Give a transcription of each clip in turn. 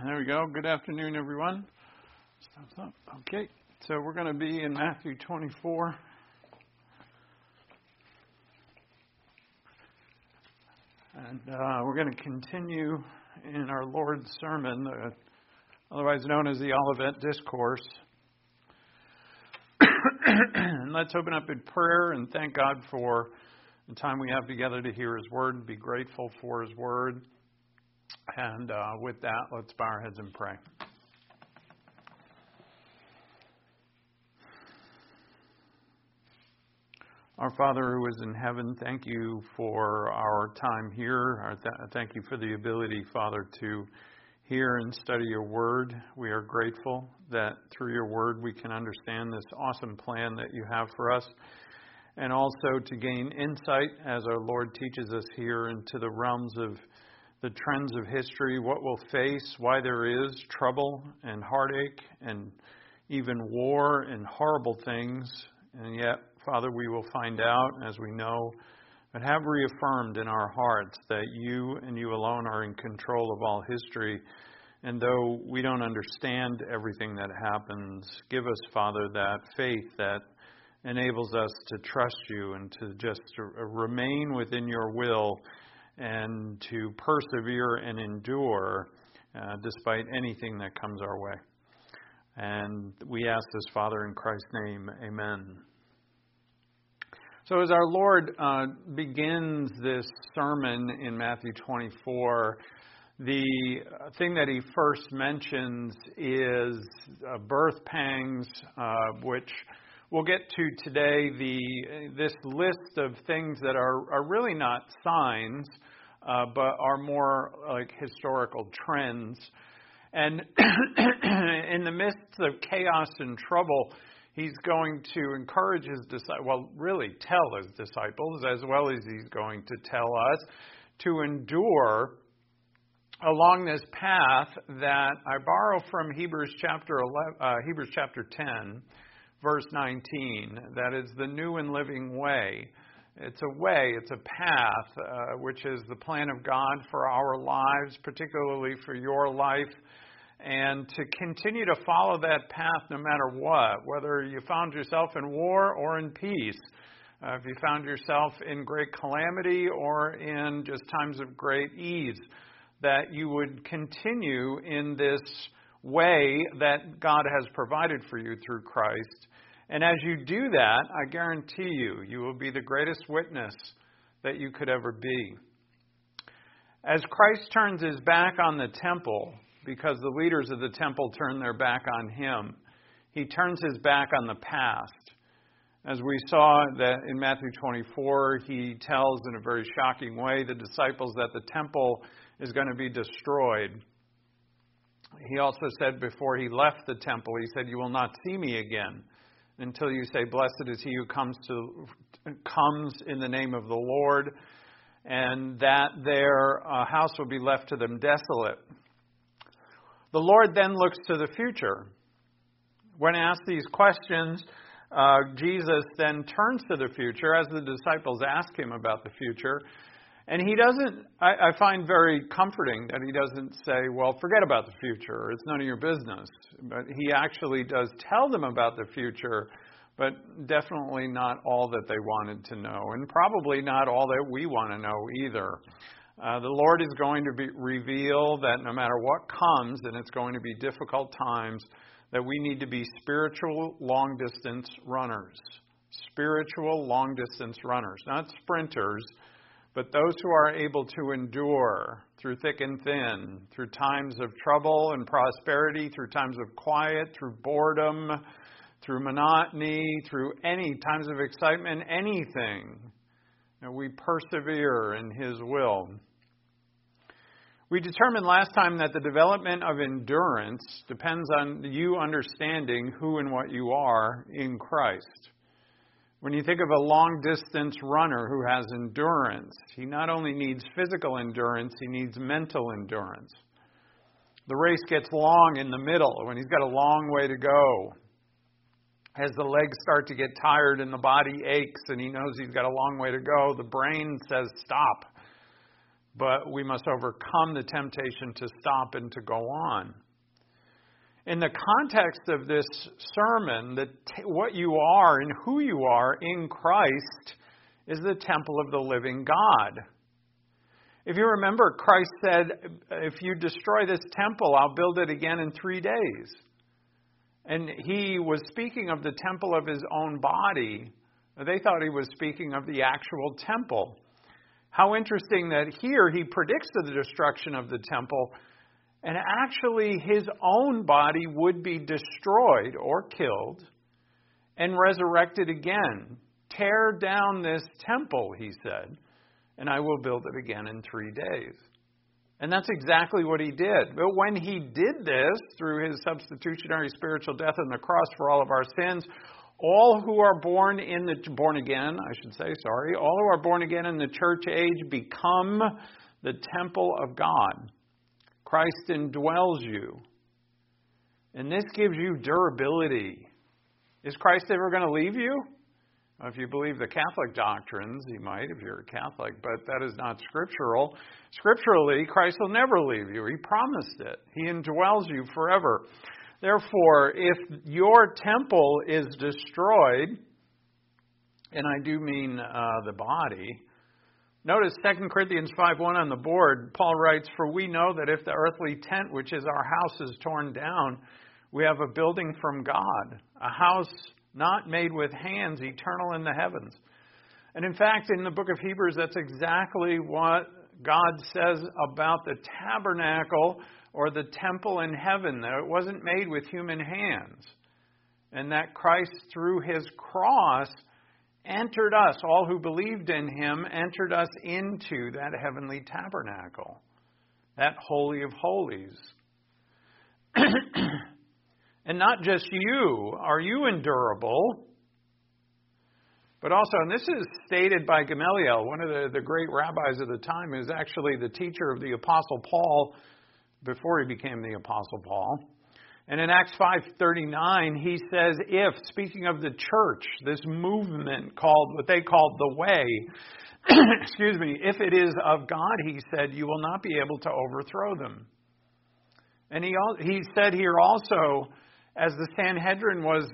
There we go. Good afternoon, everyone. Stops up. Okay, so we're going to be in Matthew 24. And we're going to continue in our Lord's Sermon, otherwise known as the Olivet Discourse. And let's open up in prayer and thank God for the time we have together to hear His Word, be grateful for His Word. And with that, let's bow our heads and pray. Our Father who is in heaven, thank you for our time here. Thank you for the ability, Father, to hear and study your Word. We are grateful that through your Word we can understand this awesome plan that you have for us, and also to gain insight as our Lord teaches us here into the realms of the trends of history, what we'll face, why there is trouble and heartache and even war and horrible things. And yet, Father, we will find out, as we know, but have reaffirmed in our hearts that you and you alone are in control of all history. And though we don't understand everything that happens, give us, Father, that faith that enables us to trust you and to just remain within your will and to persevere and endure despite anything that comes our way. And we ask this, Father, in Christ's name, amen. So as our Lord begins this sermon in Matthew 24, the thing that he first mentions is birth pangs, which we'll get to today. This list of things that are really not signs, but are more like historical trends. And in the midst of chaos and trouble, he's going to encourage his disciples, well, really tell his disciples, as well as he's going to tell us, to endure along this path that I borrow from Hebrews chapter 10, verse 19. That is the new and living way. It's a way, it's a path, which is the plan of God for our lives, particularly for your life. And to continue to follow that path no matter what, whether you found yourself in war or in peace, if you found yourself in great calamity or in just times of great ease, that you would continue in this way that God has provided for you through Christ. And as you do that, I guarantee you will be the greatest witness that you could ever be. As Christ turns his back on the temple, because the leaders of the temple turn their back on him, he turns his back on the past. As we saw that in Matthew 24, he tells in a very shocking way the disciples that the temple is going to be destroyed. He also said before he left the temple, he said, "You will not see me again until you say, 'Blessed is he who comes in the name of the Lord,' and that their house will be left to them desolate." The Lord then looks to the future. When asked these questions, Jesus then turns to the future as the disciples ask him about the future. And he doesn't, I find very comforting that he doesn't say, well, forget about the future. It's none of your business. But he actually does tell them about the future, but definitely not all that they wanted to know. And probably not all that we want to know either. The Lord is going to reveal that no matter what comes, and it's going to be difficult times, that we need to be spiritual long-distance runners. Spiritual long-distance runners. Not sprinters, but those who are able to endure through thick and thin, through times of trouble and prosperity, through times of quiet, through boredom, through monotony, through any times of excitement, anything. And we persevere in his will. We determined last time that the development of endurance depends on you understanding who and what you are in Christ. When you think of a long-distance runner who has endurance, he not only needs physical endurance, he needs mental endurance. The race gets long in the middle when he's got a long way to go. As the legs start to get tired and the body aches and he knows he's got a long way to go, the brain says stop. but we must overcome the temptation to stop and to go on. In the context of this sermon, what you are and who you are in Christ is the temple of the living God. If you remember, Christ said, if you destroy this temple, I'll build it again in 3 days. And he was speaking of the temple of his own body. They thought he was speaking of the actual temple. How interesting that here he predicts the destruction of the temple, and actually his own body would be destroyed or killed and resurrected again. Tear down this temple, he said, and I will build it again in 3 days. And that's exactly what he did. But when he did this, through his substitutionary spiritual death on the cross for all of our sins, all who are born again, all who are born again in the church age become the temple of God. Christ indwells you. And this gives you durability. Is Christ ever going to leave you? If you believe the Catholic doctrines, he might if you're a Catholic, but that is not scriptural. Scripturally, Christ will never leave you. He promised it. He indwells you forever. Therefore, if your temple is destroyed, and I do mean the body, notice 2 Corinthians 5:1 on the board, Paul writes, "For we know that if the earthly tent, which is our house, is torn down, we have a building from God, a house not made with hands, eternal in the heavens." And in fact, in the book of Hebrews, that's exactly what God says about the tabernacle or the temple in heaven, that it wasn't made with human hands. And that Christ, through his cross, entered us, all who believed in him, entered us into that heavenly tabernacle, that Holy of Holies. And not just you. Are you endurable? But also, and this is stated by Gamaliel, one of the great rabbis of the time, who was actually the teacher of the Apostle Paul before he became the Apostle Paul. And in Acts 5:39, he says, speaking of the church, this movement called, what they called the way, if it is of God, he said, you will not be able to overthrow them. And he said here also, as the Sanhedrin was,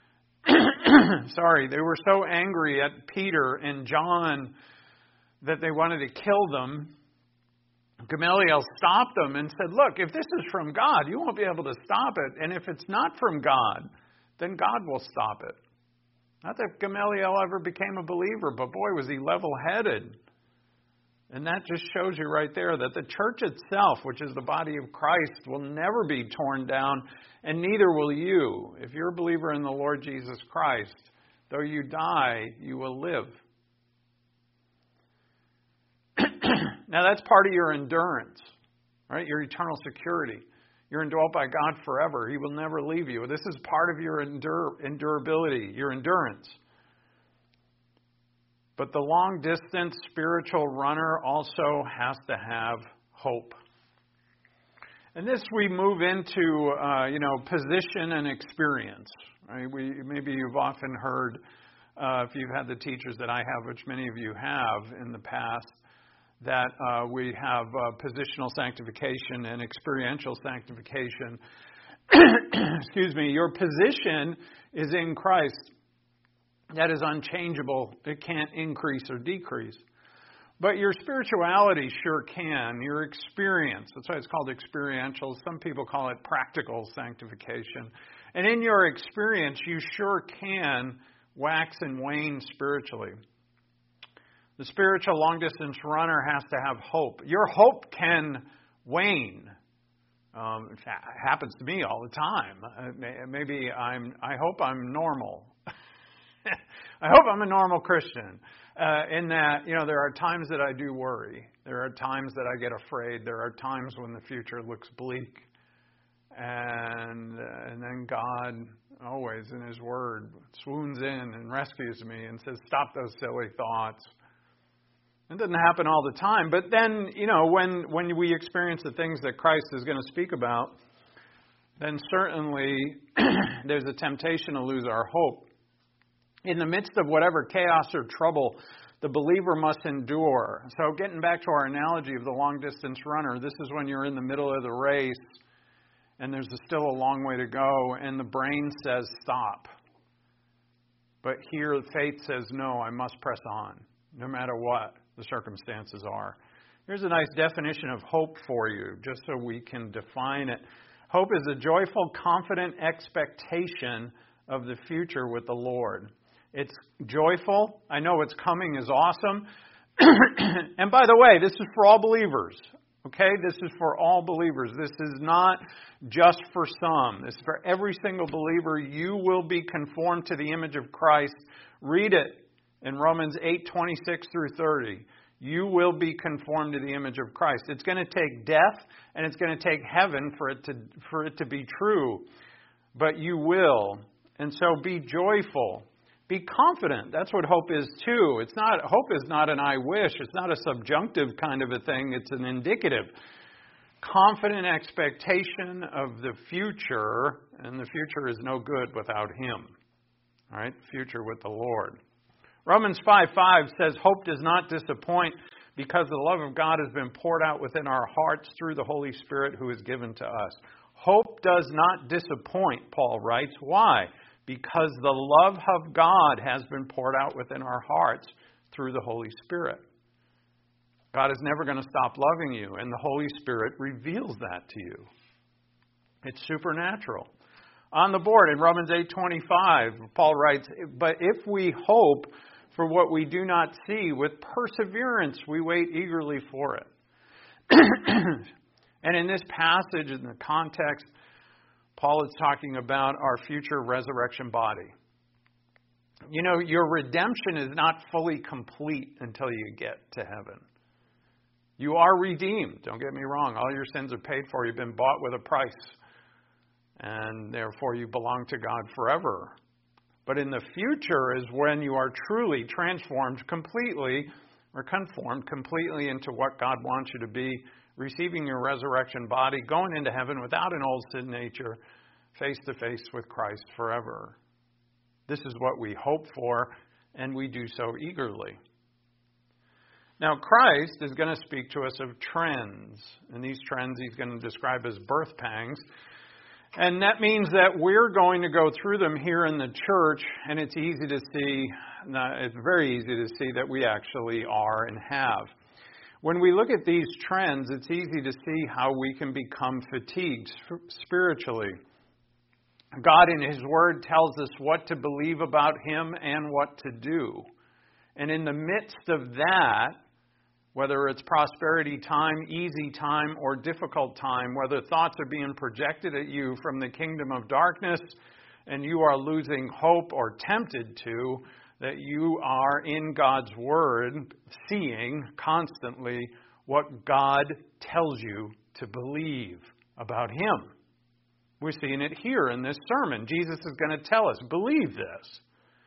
they were so angry at Peter and John that they wanted to kill them, Gamaliel stopped them and said, look, if this is from God, you won't be able to stop it. And if it's not from God, then God will stop it. Not that Gamaliel ever became a believer, but boy, was he level-headed. And that just shows you right there that the church itself, which is the body of Christ, will never be torn down, and neither will you. If you're a believer in the Lord Jesus Christ, though you die, you will live. Now that's part of your endurance, right? Your eternal security. You're indwelt by God forever. He will never leave you. This is part of your endurability, your endurance. But the long-distance spiritual runner also has to have hope. And this we move into, position and experience. Right? Maybe you've often heard, if you've had the teachers that I have, which many of you have in the past, that we have positional sanctification and experiential sanctification. Your position is in Christ. That is unchangeable. It can't increase or decrease. But your spirituality sure can. Your experience, that's why it's called experiential. Some people call it practical sanctification. And in your experience, you sure can wax and wane spiritually. The spiritual long-distance runner has to have hope. Your hope can wane. It happens to me all the time. I hope I'm normal. I hope I'm a normal Christian. In that, there are times that I do worry. There are times that I get afraid. There are times when the future looks bleak. And then God, always in His Word, swoons in and rescues me and says, stop those silly thoughts. It doesn't happen all the time. But then, when we experience the things that Christ is going to speak about, then certainly there's a temptation to lose our hope. In the midst of whatever chaos or trouble, the believer must endure. So getting back to our analogy of the long-distance runner, this is when you're in the middle of the race and there's still a long way to go and the brain says stop. But here faith says, no, I must press on, no matter what the circumstances are. Here's a nice definition of hope for you, just so we can define it. Hope is a joyful, confident expectation of the future with the Lord. It's joyful. I know what's coming is awesome. And by the way, this is for all believers. Okay? This is for all believers. This is not just for some. This is for every single believer. You will be conformed to the image of Christ. Read it in Romans 8:26 through 30. You will be conformed to the image of Christ. It's going to take death and it's going to take heaven for it to be true. But you will. And so be joyful. Be confident. That's what hope is too. Hope is not an I wish. It's not a subjunctive kind of a thing. It's an indicative. Confident expectation of the future, and the future is no good without Him. All right? Future with the Lord. Romans 5:5 says, hope does not disappoint because the love of God has been poured out within our hearts through the Holy Spirit who is given to us. Hope does not disappoint, Paul writes. Why? Because the love of God has been poured out within our hearts through the Holy Spirit. God is never going to stop loving you, and the Holy Spirit reveals that to you. It's supernatural. On the board in Romans 8:25, Paul writes, but if we hope for what we do not see, with perseverance we wait eagerly for it. And in this passage, in the context, Paul is talking about our future resurrection body. You know, your redemption is not fully complete until you get to heaven. You are redeemed. Don't get me wrong. All your sins are paid for. You've been bought with a price. And therefore you belong to God forever. But in the future is when you are truly transformed completely or conformed completely into what God wants you to be, receiving your resurrection body, going into heaven without an old sin nature, face to face with Christ forever. This is what we hope for, and we do so eagerly. Now, Christ is going to speak to us of trends, and these trends He's going to describe as birth pangs. And that means that we're going to go through them here in the church, and it's easy to see, it's very easy to see that we actually are and have. When we look at these trends, it's easy to see how we can become fatigued spiritually. God in His Word tells us what to believe about Him and what to do. And in the midst of that, whether it's prosperity time, easy time, or difficult time, whether thoughts are being projected at you from the kingdom of darkness and you are losing hope or tempted to, that you are in God's Word seeing constantly what God tells you to believe about Him. We're seeing it here in this sermon. Jesus is going to tell us, believe this.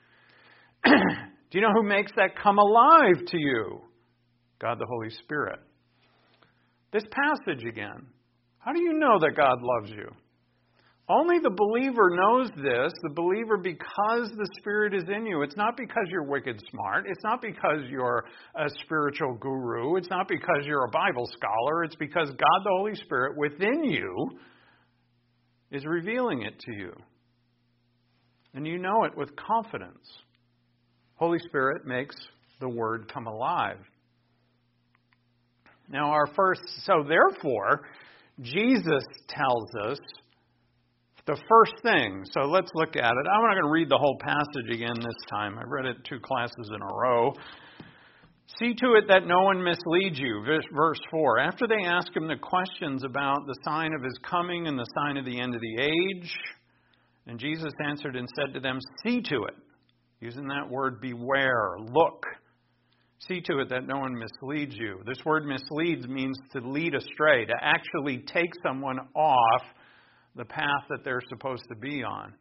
Do you know who makes that come alive to you? God the Holy Spirit. This passage again. How do you know that God loves you? Only the believer knows this, the believer, because the Spirit is in you. It's not because you're wicked smart. It's not because you're a spiritual guru. It's not because you're a Bible scholar. It's because God the Holy Spirit within you is revealing it to you. And you know it with confidence. Holy Spirit makes the Word come alive. Now so therefore, Jesus tells us the first thing. So let's look at it. I'm not going to read the whole passage again this time. I read it 2 classes in a row. See to it that no one misleads you. Verse 4. After they ask Him the questions about the sign of His coming and the sign of the end of the age, and Jesus answered and said to them, see to it. Using that word, beware, look. See to it that no one misleads you. This word misleads means to lead astray, to actually take someone off the path that they're supposed to be on.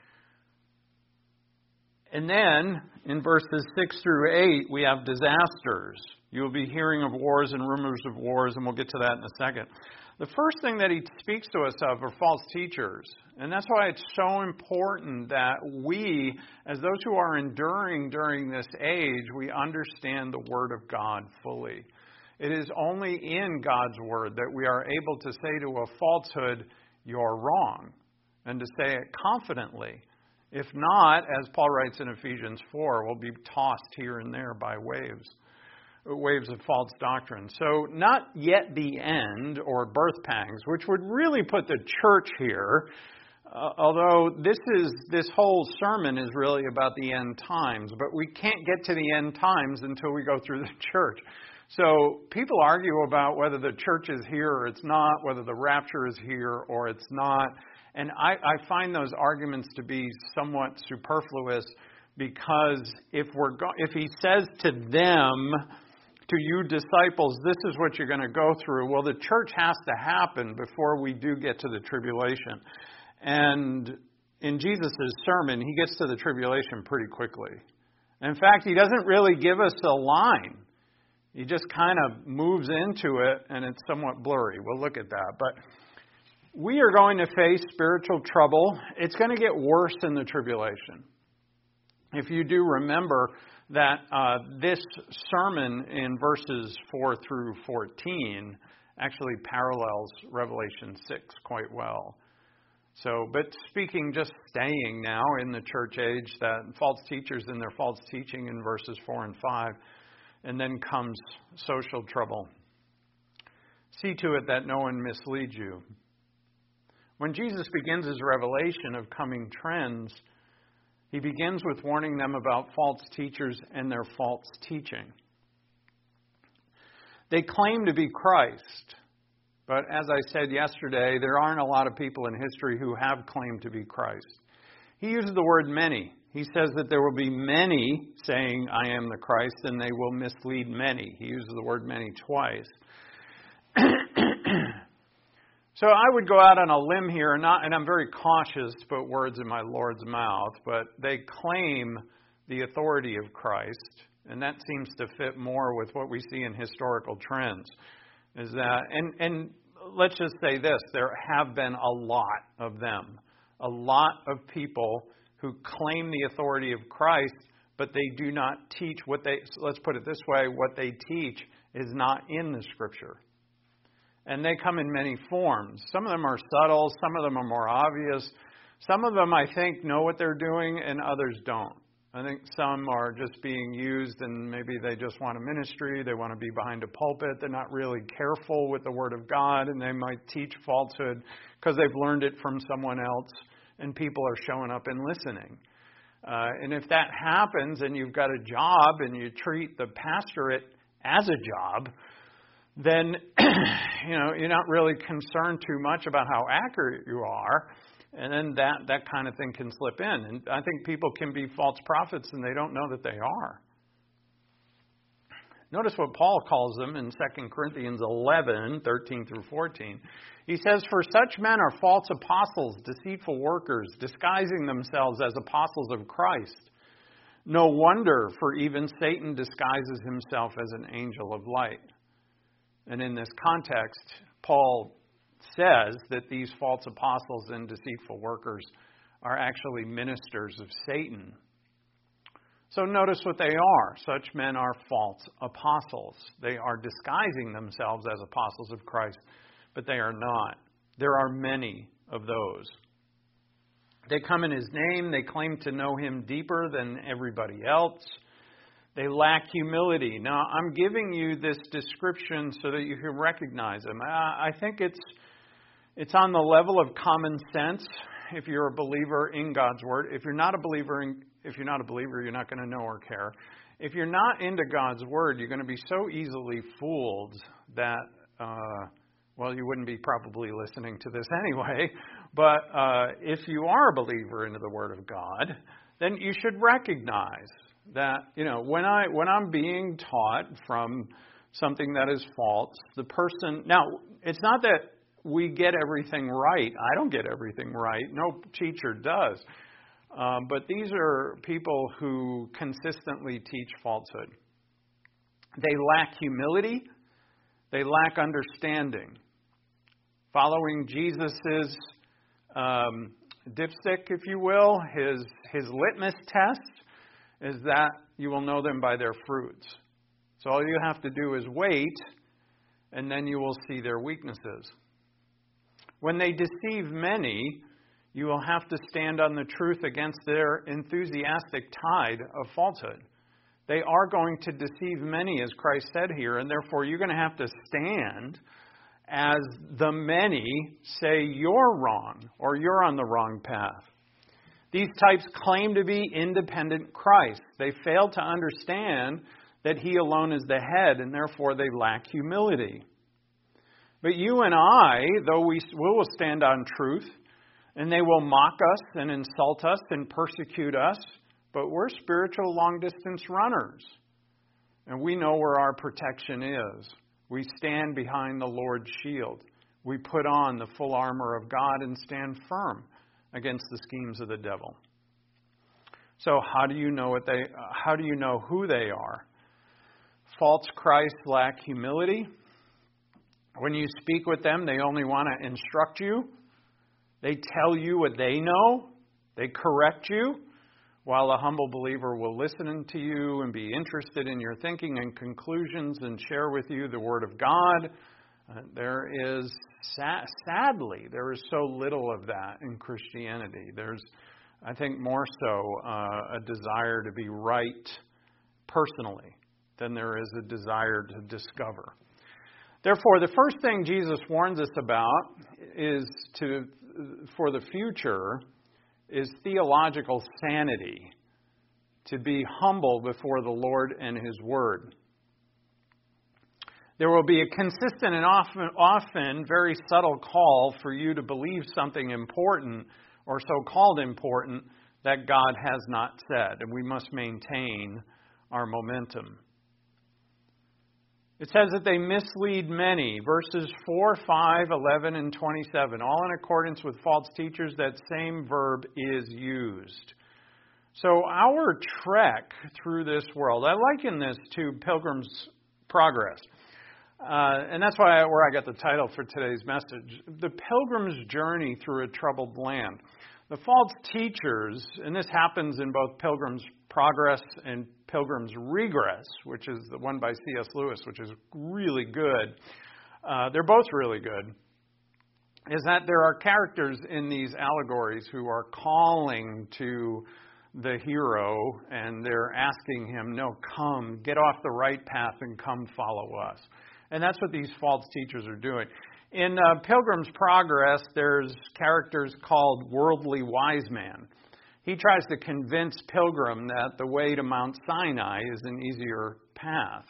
And then, in verses 6 through 8, we have disasters. You will be hearing of wars and rumors of wars, and we'll get to that in a second. The first thing that he speaks to us of are false teachers. And that's why it's so important that we, as those who are enduring during this age, we understand the Word of God fully. It is only in God's Word that we are able to say to a falsehood, "You're wrong," and to say it confidently. If not, as Paul writes in Ephesians 4, we'll be tossed here and there by waves of false doctrine. So not yet the end or birth pangs, which would really put the church here, although this whole sermon is really about the end times, but we can't get to the end times until we go through the church. So people argue about whether the church is here or it's not, whether the rapture is here or it's not, and I find those arguments to be somewhat superfluous, because if he says to them, to you disciples, this is what you're going to go through, well, the church has to happen before we do get to the tribulation. And in Jesus' sermon, he gets to the tribulation pretty quickly. In fact, he doesn't really give us a line. He just kind of moves into it, and it's somewhat blurry. We'll look at that. But we are going to face spiritual trouble. It's going to get worse in the tribulation. If you do remember that this sermon in verses 4 through 14 actually parallels Revelation 6 quite well. So, but staying now in the church age, that false teachers and their false teaching in verses 4 and 5, and then comes social trouble. See to it that no one misleads you. When Jesus begins his revelation of coming trends, he begins with warning them about false teachers and their false teaching. They claim to be Christ, but as I said yesterday, there aren't a lot of people in history who have claimed to be Christ. He uses the word many. He says that there will be many saying, "I am the Christ," and they will mislead many. He uses the word many twice. So I would go out on a limb here, and I'm very cautious to put words in my Lord's mouth, but they claim the authority of Christ, and that seems to fit more with what we see in historical trends. Is that, and let's just say this, there have been a lot of them, a lot of people who claim the authority of Christ, but they do not teach let's put it this way, what they teach is not in the Scripture. And they come in many forms. Some of them are subtle. Some of them are more obvious. Some of them, I think, know what they're doing, and others don't. I think some are just being used, and maybe they just want a ministry. They want to be behind a pulpit. They're not really careful with the Word of God, and they might teach falsehood because they've learned it from someone else, and people are showing up and listening. And if that happens, and you've got a job, and you treat the pastorate as a job, then you're not really concerned too much about how accurate you are, and then that kind of thing can slip in. And I think people can be false prophets and they don't know that they are. Notice what Paul calls them in 2 Corinthians 11, 13 through 14. He says, "For such men are false apostles, deceitful workers, disguising themselves as apostles of Christ. No wonder, for even Satan disguises himself as an angel of light." And in this context, Paul says that these false apostles and deceitful workers are actually ministers of Satan. So notice what they are. Such men are false apostles. They are disguising themselves as apostles of Christ, but they are not. There are many of those. They come in his name. They claim to know him deeper than everybody else. They lack humility. Now, I'm giving you this description so that you can recognize them. I think it's on the level of common sense if you're a believer in God's Word. If you're not a believer, you're not going to know or care. If you're not into God's Word, you're going to be so easily fooled that, you wouldn't be probably listening to this anyway. But if you are a believer into the Word of God, then you should recognize that, when I'm being taught from something that is false, the person, now, it's not that we get everything right. I don't get everything right. No teacher does. But these are people who consistently teach falsehood. They lack humility. They lack understanding. Following Jesus's dipstick, if you will, his litmus test is that you will know them by their fruits. So all you have to do is wait, and then you will see their weaknesses. When they deceive many, you will have to stand on the truth against their enthusiastic tide of falsehood. They are going to deceive many, as Christ said here, and therefore you're going to have to stand as the many say you're wrong or you're on the wrong path. These types claim to be independent Christ. They fail to understand that He alone is the head, and therefore they lack humility. But you and I, though we will stand on truth, and they will mock us and insult us and persecute us, but we're spiritual long-distance runners. And we know where our protection is. We stand behind the Lord's shield. We put on the full armor of God and stand firm against the schemes of the devil. So how do you know who they are? False Christs lack humility. When you speak with them, they only want to instruct you. They tell you what they know. They correct you, while a humble believer will listen to you and be interested in your thinking and conclusions and share with you the Word of God. Sadly, there is so little of that in Christianity. There's, I think, more so a desire to be right personally than there is a desire to discover. Therefore, the first thing Jesus warns us about for the future is theological sanity, to be humble before the Lord and His Word. There will be a consistent and often very subtle call for you to believe something important or so-called important that God has not said, and we must maintain our momentum. It says that they mislead many, verses 4, 5, 11, and 27, all in accordance with false teachers. That same verb is used. So our trek through this world, I liken this to Pilgrim's Progress. And that's where I got the title for today's message, The Pilgrim's Journey Through a Troubled Land. The false teachers, and this happens in both Pilgrim's Progress and Pilgrim's Regress, which is the one by C.S. Lewis, which is really good. They're both really good. Is that there are characters in these allegories who are calling to the hero, and they're asking him, no, come, get off the right path and come follow us. And that's what these false teachers are doing. In Pilgrim's Progress, there's characters called Worldly Wise Man. He tries to convince Pilgrim that the way to Mount Sinai is an easier path.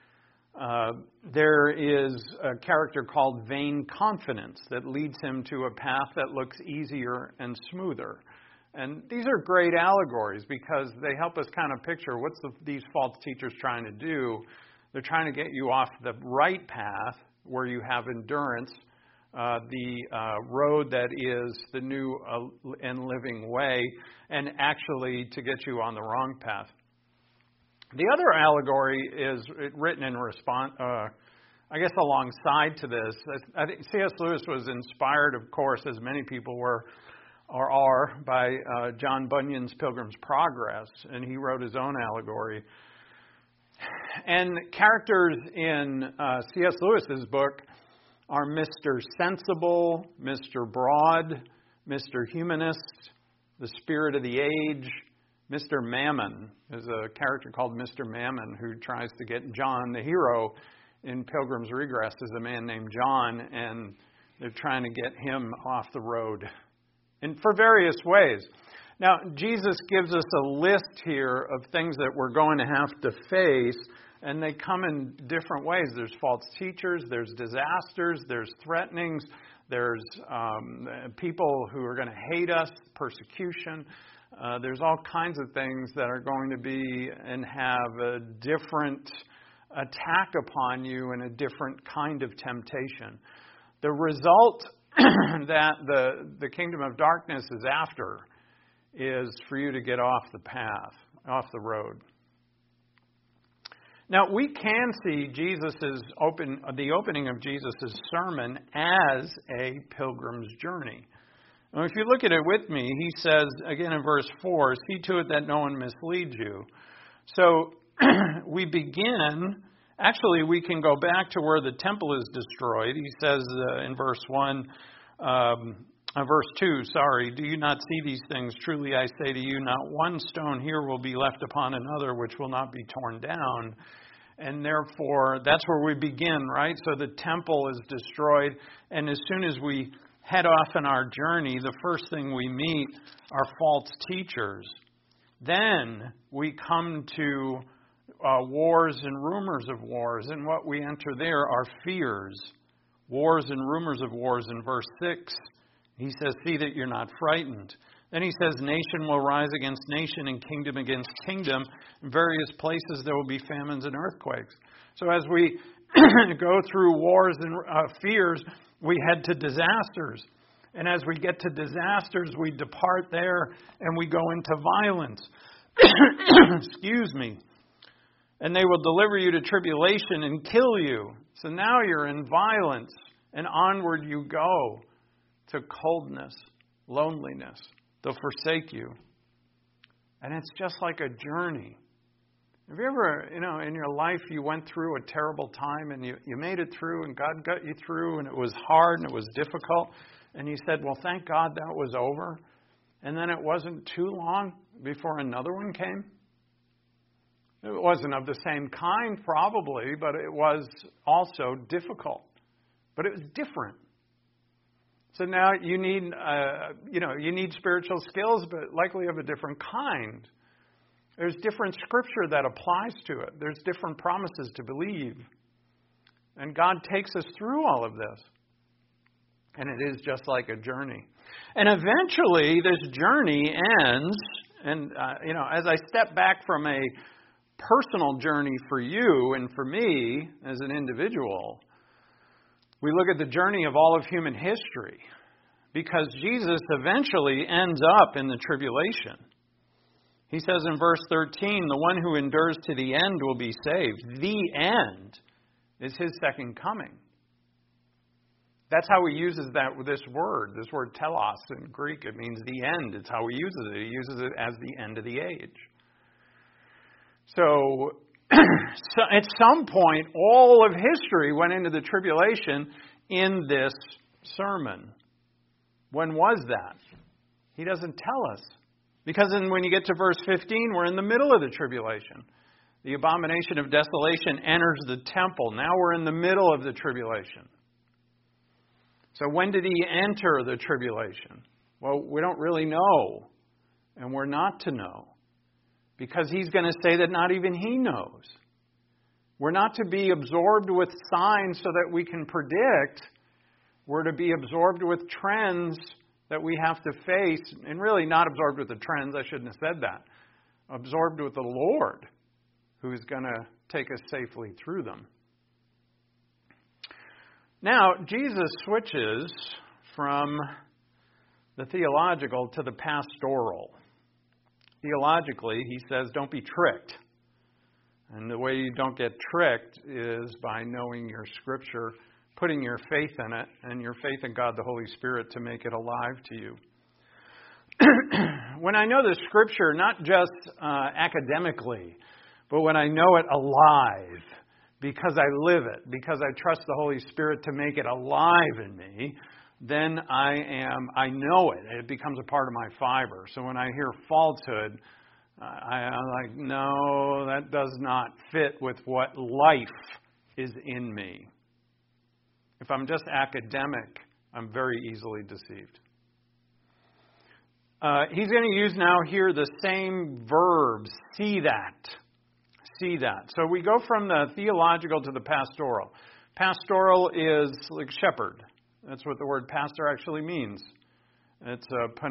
There is a character called Vain Confidence that leads him to a path that looks easier and smoother. And these are great allegories because they help us kind of picture what's these false teachers trying to do. They're trying to get you off the right path where you have endurance, the road that is the new and living way, and actually to get you on the wrong path. The other allegory is written in response, I guess, alongside to this. I think C.S. Lewis was inspired, of course, as many people were or are, by John Bunyan's Pilgrim's Progress, and he wrote his own allegory. And characters in C.S. Lewis's book are Mr. Sensible, Mr. Broad, Mr. Humanist, the Spirit of the Age. Mr. Mammon is a character called Mr. Mammon who tries to get John, the hero in Pilgrim's Regress, is a man named John, and they're trying to get him off the road, and for various ways. Now, Jesus gives us a list here of things that we're going to have to face, and they come in different ways. There's false teachers, there's disasters, there's threatenings, there's people who are going to hate us, persecution. There's all kinds of things that are going to be and have a different attack upon you and a different kind of temptation. The result that the kingdom of darkness is after is for you to get off the path, off the road. Now, we can see the opening of Jesus' sermon as a pilgrim's journey. Now, if you look at it with me, he says, again in verse 4, see to it that no one misleads you. So we begin, actually we can go back to where the temple is destroyed. He says in verse 2, do you not see these things? Truly I say to you, not one stone here will be left upon another which will not be torn down. And therefore, that's where we begin, right? So the temple is destroyed, and as soon as we head off on our journey, the first thing we meet are false teachers. Then we come to wars and rumors of wars, and what we enter there are fears. Wars and rumors of wars in verse 6. He says, see that you're not frightened. Then he says, nation will rise against nation and kingdom against kingdom. In various places there will be famines and earthquakes. So as we go through wars and fears, we head to disasters. And as we get to disasters, we depart there and we go into violence. Excuse me. And they will deliver you to tribulation and kill you. So now you're in violence, and onward you go to coldness, loneliness. They'll forsake you. And it's just like a journey. Have you ever, in your life you went through a terrible time and you made it through and God got you through and it was hard and it was difficult and you said, well, thank God that was over. And then it wasn't too long before another one came? It wasn't of the same kind probably, but it was also difficult. But it was different. So now you need, you need spiritual skills, but likely of a different kind. There's different scripture that applies to it. There's different promises to believe. And God takes us through all of this. And it is just like a journey. And eventually this journey ends. And, as I step back from a personal journey for you and for me as an individual, we look at the journey of all of human history, because Jesus eventually ends up in the tribulation. He says in verse 13, the one who endures to the end will be saved. The end is his second coming. That's how he uses this word telos in Greek. It means the end. It's how he uses it. He uses it as the end of the age. So at some point, all of history went into the tribulation in this sermon. When was that? He doesn't tell us. Because when you get to verse 15, we're in the middle of the tribulation. The abomination of desolation enters the temple. Now we're in the middle of the tribulation. So when did he enter the tribulation? Well, we don't really know. And we're not to know. Because he's going to say that not even he knows. We're not to be absorbed with signs so that we can predict. We're to be absorbed with trends that we have to face. And really not absorbed with the trends. I shouldn't have said that. Absorbed with the Lord, who is going to take us safely through them. Now, Jesus switches from the theological to the pastoral. Theologically, he says, don't be tricked. And the way you don't get tricked is by knowing your Scripture, putting your faith in it, and your faith in God the Holy Spirit to make it alive to you. When I know the Scripture, not just academically, but when I know it alive, because I live it, because I trust the Holy Spirit to make it alive in me, then I know it. It becomes a part of my fiber. So when I hear falsehood, I'm like, no, that does not fit with what life is in me. If I'm just academic, I'm very easily deceived. He's going to use now here the same verbs, see that. See that. So we go from the theological to the pastoral. Pastoral is like shepherd. That's what the word pastor actually means. It's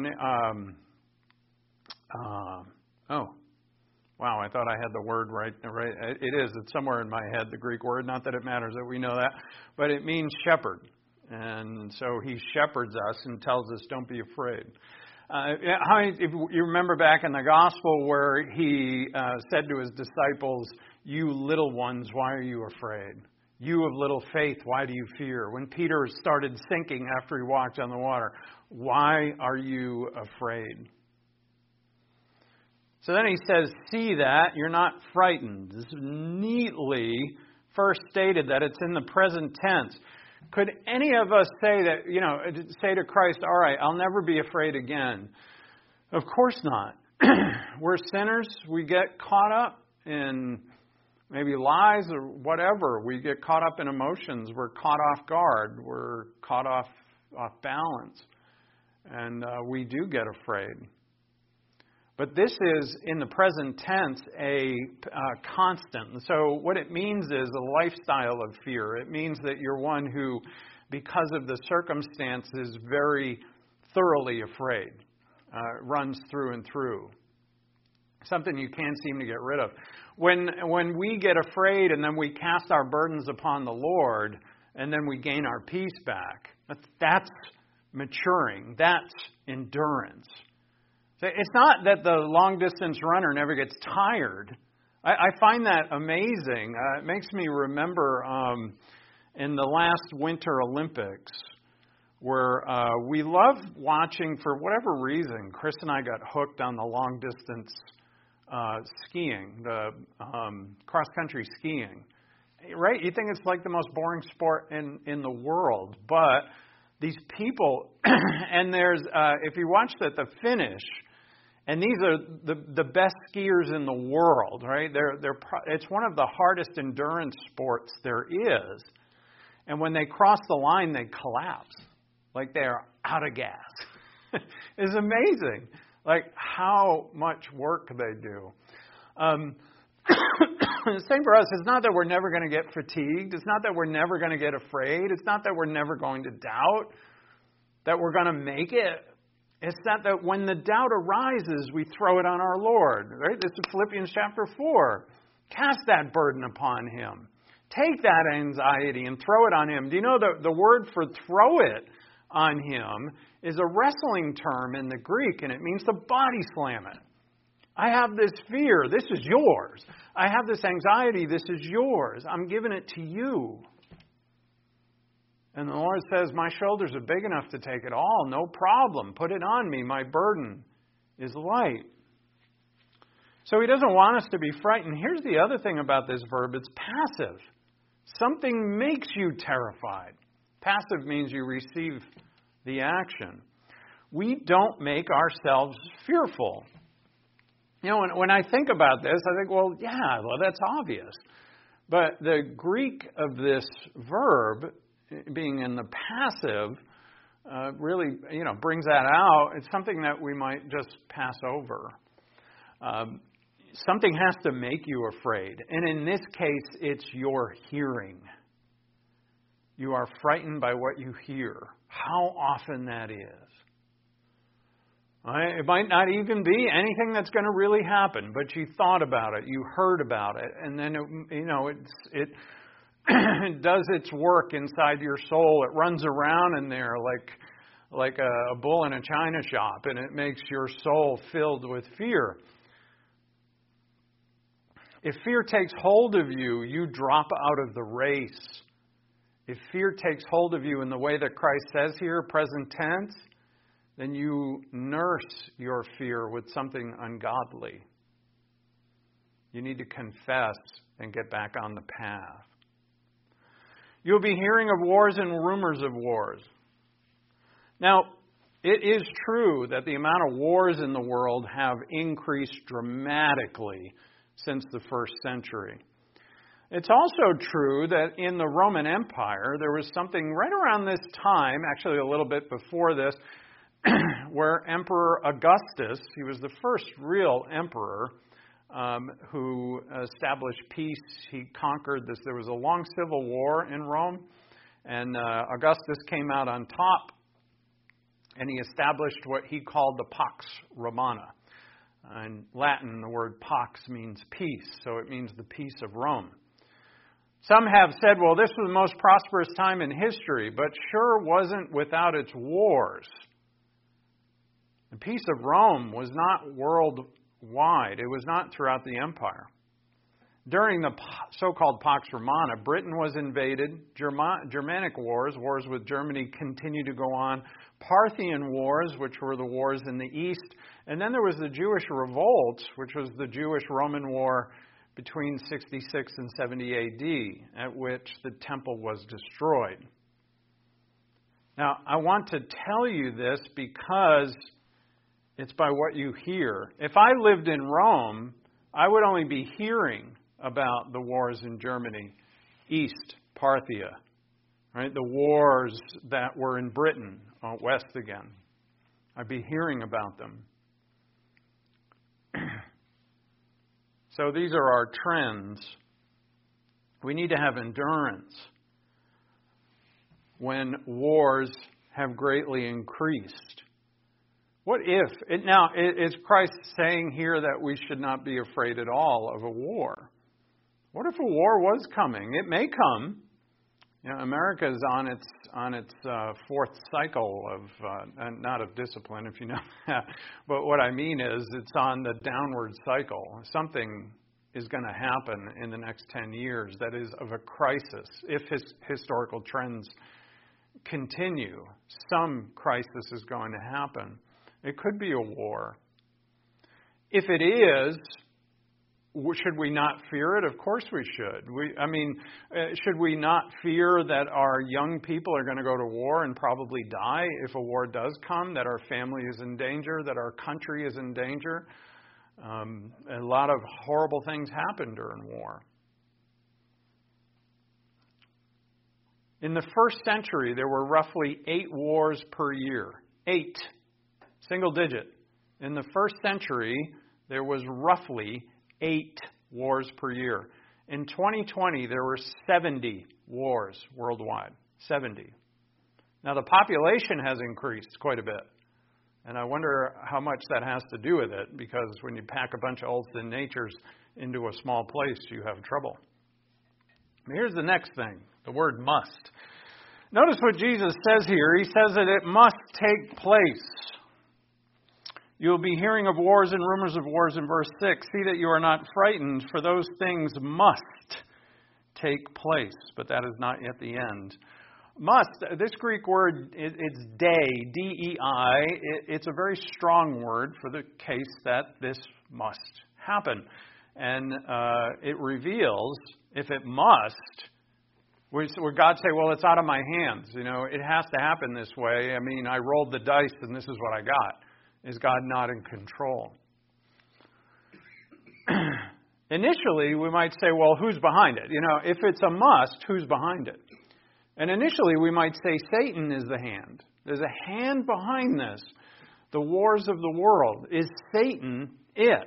wow, I thought I had the word right. It is. It's somewhere in my head, the Greek word. Not that it matters that we know that. But it means shepherd. And so he shepherds us and tells us, don't be afraid. If you remember back in the gospel where he said to his disciples, "You little ones, why are you afraid? You of little faith, why do you fear?" When Peter started sinking after he walked on the water, why are you afraid? So then he says, see that, you're not frightened. This is neatly first stated that it's in the present tense. Could any of us say that, say to Christ, all right, I'll never be afraid again? Of course not. We're sinners. We get caught up in maybe lies or whatever. We get caught up in emotions. We're caught off guard. We're caught off balance. And we do get afraid. But this is, in the present tense, a constant. So what it means is a lifestyle of fear. It means that you're one who, because of the circumstance, is very thoroughly afraid. Runs through and through. Something you can't seem to get rid of. When we get afraid and then we cast our burdens upon the Lord and then we gain our peace back, that's maturing. That's endurance. It's not that the long-distance runner never gets tired. I find that amazing. It makes me remember in the last Winter Olympics where we love watching, for whatever reason, Chris and I got hooked on the long-distance skiing, the cross-country skiing. Right? You think it's like the most boring sport in the world, but these people, and there's, if you watch the finish, and these are the best skiers in the world, right? It's one of the hardest endurance sports there is. And when they cross the line, they collapse. Like they're out of gas. It's amazing. Like how much work they do. Same for us. It's not that we're never going to get fatigued. It's not that we're never going to get afraid. It's not that we're never going to doubt that we're going to make it. It's that when the doubt arises, we throw it on our Lord. Right? This is Philippians chapter 4. Cast that burden upon Him. Take that anxiety and throw it on Him. Do you know the word for throw it on Him is a wrestling term in the Greek, and it means to body slam it. I have this fear. This is yours. I have this anxiety. This is yours. I'm giving it to you. And the Lord says, my shoulders are big enough to take it all. No problem. Put it on me. My burden is light. So He doesn't want us to be frightened. Here's the other thing about this verb. It's passive. Something makes you terrified. Passive means you receive the action. We don't make ourselves fearful. When I think about this, I think, well, that's obvious. But the Greek of this verb, being in the passive, really, brings that out. It's something that we might just pass over. Something has to make you afraid. And in this case, it's your hearing. You are frightened by what you hear. How often that is. It might not even be anything that's going to really happen, but you thought about it, you heard about it, and then it does its work inside your soul. It runs around in there like a bull in a china shop, and it makes your soul filled with fear. If fear takes hold of you, you drop out of the race. If fear takes hold of you in the way that Christ says here, present tense, then you nurse your fear with something ungodly. You need to confess and get back on the path. You'll be hearing of wars and rumors of wars. Now, it is true that the amount of wars in the world have increased dramatically since the first century. It's also true that in the Roman Empire, there was something right around this time, actually a little bit before this, where Emperor Augustus, he was the first real emperor who established peace. He conquered this. There was a long civil war in Rome, and Augustus came out on top, and he established what he called the Pax Romana. In Latin, the word pax means peace, so it means the peace of Rome. Some have said, well, this was the most prosperous time in history, but sure wasn't without its wars. The peace of Rome was not worldwide. It was not throughout the empire. During the so-called Pax Romana, Britain was invaded. Germanic wars with Germany, continued to go on. Parthian wars, which were the wars in the east. And then there was the Jewish revolt, which was the Jewish-Roman war between 66 and 70 AD, at which the temple was destroyed. Now, I want to tell you this because it's by what you hear. If I lived in Rome, I would only be hearing about the wars in Germany, East, Parthia, right? The wars that were in Britain, West again. I'd be hearing about them. So these are our trends. We need to have endurance when wars have greatly increased. What if? Now, is Christ saying here that we should not be afraid at all of a war? What if a war was coming? It may come. You know, America is on its fourth cycle of not of discipline, if you know that. But what I mean is, it's on the downward cycle. Something is going to happen in the next 10 years that is of a crisis. If historical trends continue, some crisis is going to happen. It could be a war. If it is, should we not fear it? Of course we should. Should we not fear that our young people are going to go to war and probably die if a war does come, that our family is in danger, that our country is in danger? A lot of horrible things happen during war. In the first century, there were roughly 8 wars per year. 8. Single digit. In the first century, there was roughly 8 wars per year. In 2020, there were 70 wars worldwide. 70. Now, the population has increased quite a bit. And I wonder how much that has to do with it, because when you pack a bunch of old thin natures into a small place, you have trouble. Here's the next thing, the word must. Notice what Jesus says here. He says that it must take place. You'll be hearing of wars and rumors of wars in verse 6. See that you are not frightened, for those things must take place. But that is not yet the end. Must, this Greek word, it's dei, D-E-I. It's a very strong word for the case that this must happen. And it reveals, if it must, where God say, well, it's out of my hands. You know, it has to happen this way. I mean, I rolled the dice and this is what I got. Is God not in control? Initially, we might say, well, who's behind it? You know, if it's a must, who's behind it? And initially, we might say Satan is the hand. There's a hand behind this. The wars of the world. Is Satan it?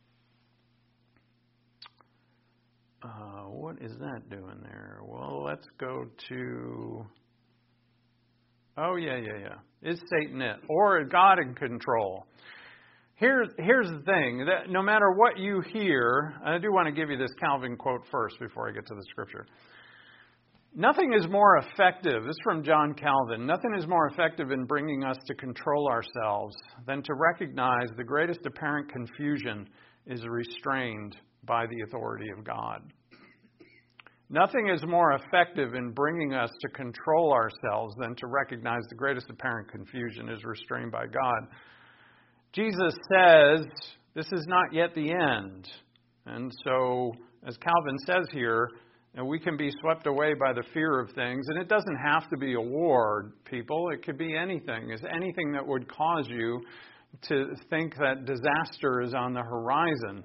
What is that doing there? Well, let's go to... Oh, yeah. Is Satan it? Or is God in control? Here's the thing. That no matter what you hear, I do want to give you this Calvin quote first before I get to the scripture. Nothing is more effective, this is from John Calvin, nothing is more effective in bringing us to control ourselves than to recognize the greatest apparent confusion is restrained by the authority of God. Nothing is more effective in bringing us to control ourselves than to recognize the greatest apparent confusion is restrained by God. Jesus says, this is not yet the end. And so, as Calvin says here, we can be swept away by the fear of things. And it doesn't have to be a war, people. It could be anything. It's anything that would cause you to think that disaster is on the horizon.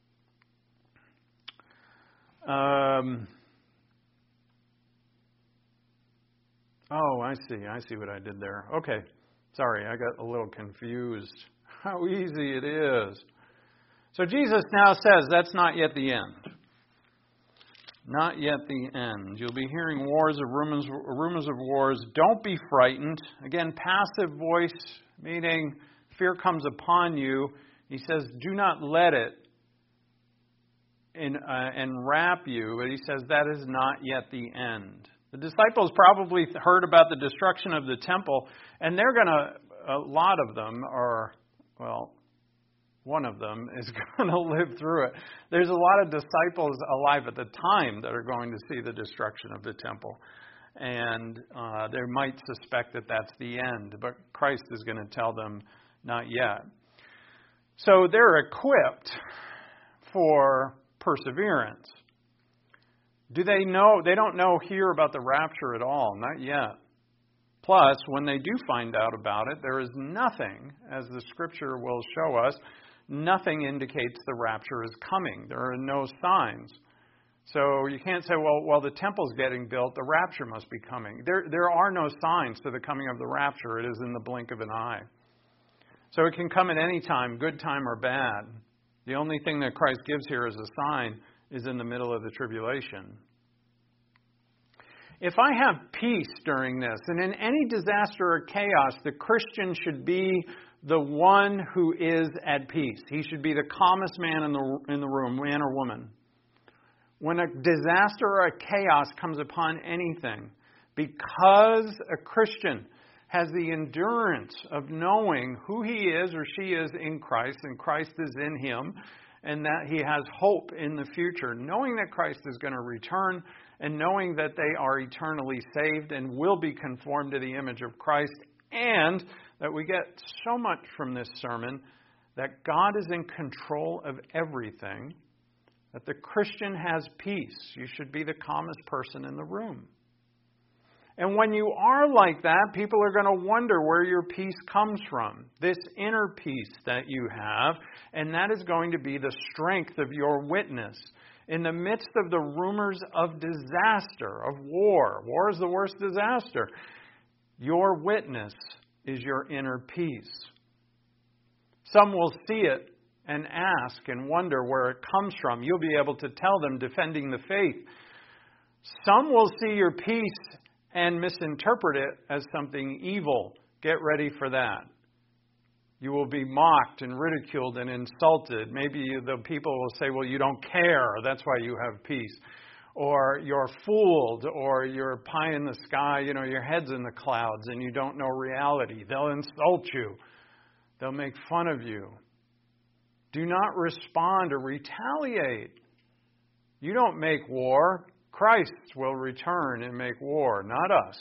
Oh, I see what I did there. Okay. Sorry, I got a little confused. How easy it is. So Jesus now says that's not yet the end. Not yet the end. You'll be hearing rumors of wars. Don't be frightened. Again, passive voice, meaning fear comes upon you. He says, do not let it enwrap you. But he says that is not yet the end. The disciples probably heard about the destruction of the temple, and a lot of them are Well, one of them is going to live through it. There's a lot of disciples alive at the time that are going to see the destruction of the temple. And they might suspect that that's the end, but Christ is going to tell them, not yet. So they're equipped for perseverance. Do they know? They don't know here about the rapture at all, not yet. Plus, when they do find out about it, there is nothing, as the Scripture will show us, nothing indicates the rapture is coming. There are no signs. So you can't say, well, the temple's getting built, the rapture must be coming. There are no signs to the coming of the rapture. It is in the blink of an eye. So it can come at any time, good time or bad. The only thing that Christ gives here as a sign is in the middle of the tribulation. If I have peace during this, and in any disaster or chaos, the Christian should be the one who is at peace. He should be the calmest man in the room, man or woman. When a disaster or a chaos comes upon anything, because a Christian has the endurance of knowing who he is or she is in Christ, and Christ is in him, and that he has hope in the future, knowing that Christ is going to return, and knowing that they are eternally saved and will be conformed to the image of Christ, and that we get so much from this sermon that God is in control of everything, that the Christian has peace. You should be the calmest person in the room. And when you are like that, people are going to wonder where your peace comes from. This inner peace that you have, and that is going to be the strength of your witness. In the midst of the rumors of disaster, of war, war is the worst disaster, your witness is your inner peace. Some will see it and ask and wonder where it comes from. You'll be able to tell them, defending the faith. Some will see your peace and misinterpret it as something evil. Get ready for that. You will be mocked and ridiculed and insulted. Maybe the people will say, well, you don't care. That's why you have peace. Or you're fooled, or you're pie in the sky, your head's in the clouds and you don't know reality. They'll insult you. They'll make fun of you. Do not respond or retaliate. You don't make war. Christ will return and make war, not us.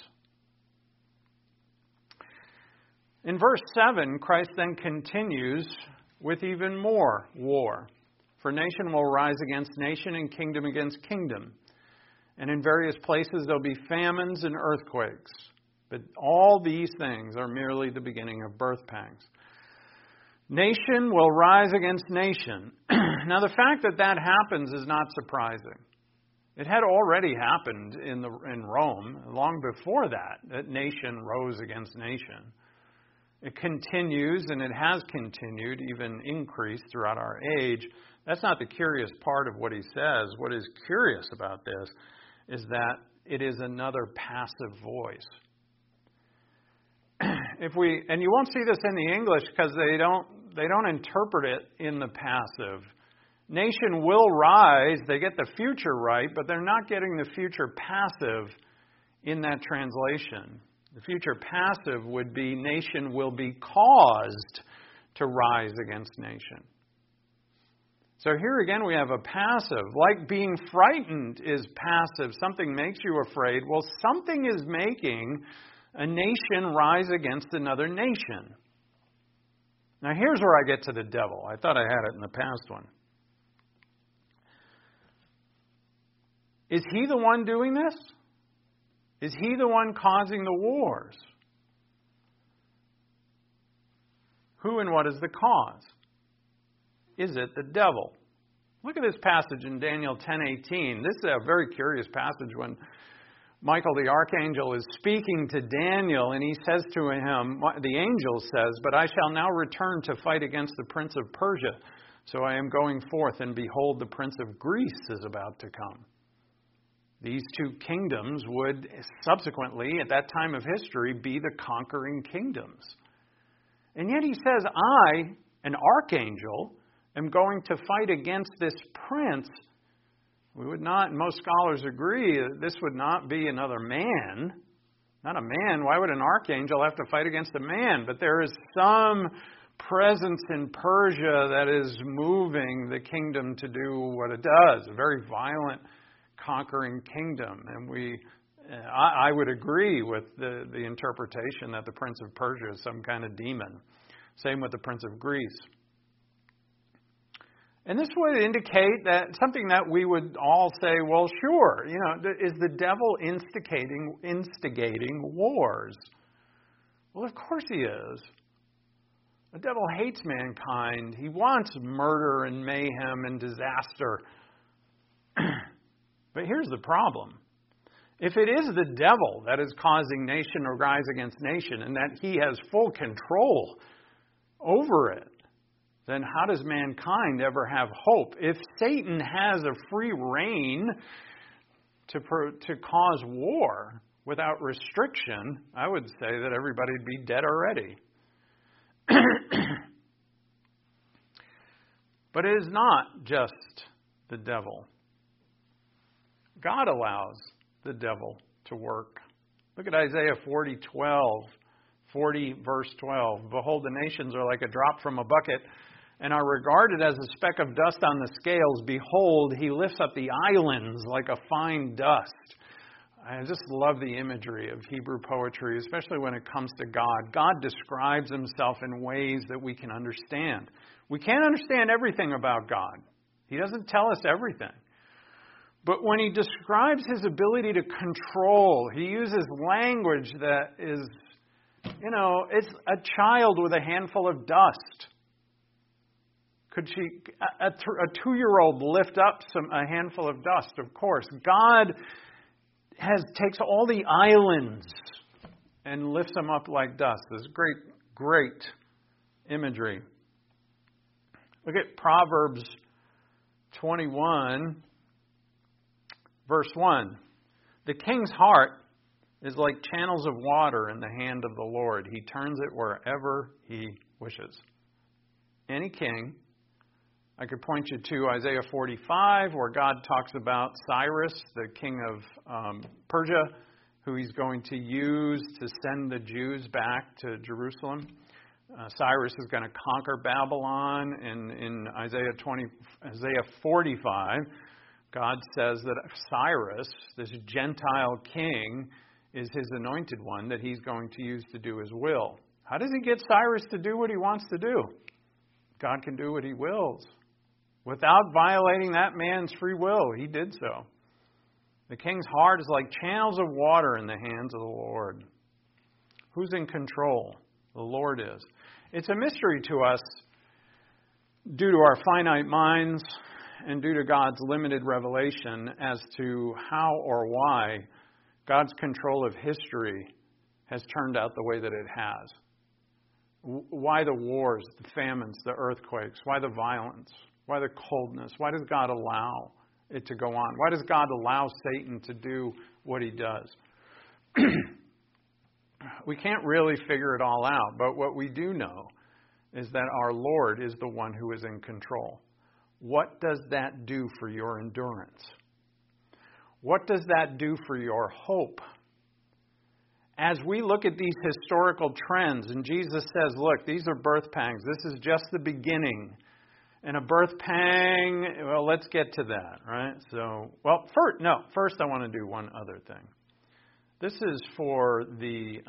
In verse 7, Christ then continues with even more war. For nation will rise against nation and kingdom against kingdom. And in various places there'll be famines and earthquakes. But all these things are merely the beginning of birth pangs. Nation will rise against nation. Now the fact that that happens is not surprising. It had already happened in Rome long before that nation rose against nation. It continues, and it has continued, even increased throughout our age. That's not the curious part of what he says. What is curious about this is that it is another passive voice. And you won't see this in the English because they don't interpret it in the passive. Nation will rise, they get the future right, but they're not getting the future passive in that translation. The future passive would be nation will be caused to rise against nation. So here again we have a passive. Like being frightened is passive. Something makes you afraid. Well, something is making a nation rise against another nation. Now here's where I get to the devil. I thought I had it in the past one. Is he the one doing this? Is he the one causing the wars? Who and what is the cause? Is it the devil? Look at this passage in Daniel 10:18. This is a very curious passage when Michael the archangel is speaking to Daniel, and he says to him, the angel says, "But I shall now return to fight against the prince of Persia. So I am going forth, and behold, the prince of Greece is about to come." These two kingdoms would subsequently, at that time of history, be the conquering kingdoms. And yet he says, I, an archangel, am going to fight against this prince. We would not, and most scholars agree, that this would not be another man. Not a man. Why would an archangel have to fight against a man? But there is some presence in Persia that is moving the kingdom to do what it does, a very violent, conquering kingdom. And I would agree with the interpretation that the Prince of Persia is some kind of demon. Same with the Prince of Greece. And this would indicate that something that we would all say, well, sure, is the devil instigating wars? Well, of course he is. The devil hates mankind. He wants murder and mayhem and disaster. But here's the problem. If it is the devil that is causing nation to rise against nation and that he has full control over it, then how does mankind ever have hope? If Satan has a free reign to cause war without restriction, I would say that everybody would be dead already. But it is not just the devil. God allows the devil to work. Look at Isaiah 40 verse 12. Behold, the nations are like a drop from a bucket, and are regarded as a speck of dust on the scales. Behold, he lifts up the islands like a fine dust. I just love the imagery of Hebrew poetry, especially when it comes to God. God describes himself in ways that we can understand. We can't understand everything about God. He doesn't tell us everything. But when he describes his ability to control, he uses language that is, it's a child with a handful of dust. Could a 2-year-old lift up a handful of dust? Of course. God takes all the islands and lifts them up like dust. This is great imagery. Look at Proverbs 21, verse 1. The king's heart is like channels of water in the hand of the Lord. He turns it wherever he wishes. Any king. I could point you to Isaiah 45, where God talks about Cyrus, the king of Persia, who he's going to use to send the Jews back to Jerusalem. Cyrus is going to conquer Babylon. And in Isaiah 45, God says that Cyrus, this Gentile king, is his anointed one that he's going to use to do his will. How does he get Cyrus to do what he wants to do? God can do what he wills. Without violating that man's free will, he did so. The king's heart is like channels of water in the hands of the Lord. Who's in control? The Lord is. It's a mystery to us due to our finite minds and due to God's limited revelation as to how or why God's control of history has turned out the way that it has. Why the wars, the famines, the earthquakes, why the violence? Why the coldness? Why does God allow it to go on? Why does God allow Satan to do what he does? We can't really figure it all out, but what we do know is that our Lord is the one who is in control. What does that do for your endurance? What does that do for your hope? As we look at these historical trends, and Jesus says, look, these are birth pangs. This is just the beginning. And a birth pang, well, let's get to that, right? So, first I want to do one other thing. This is for the,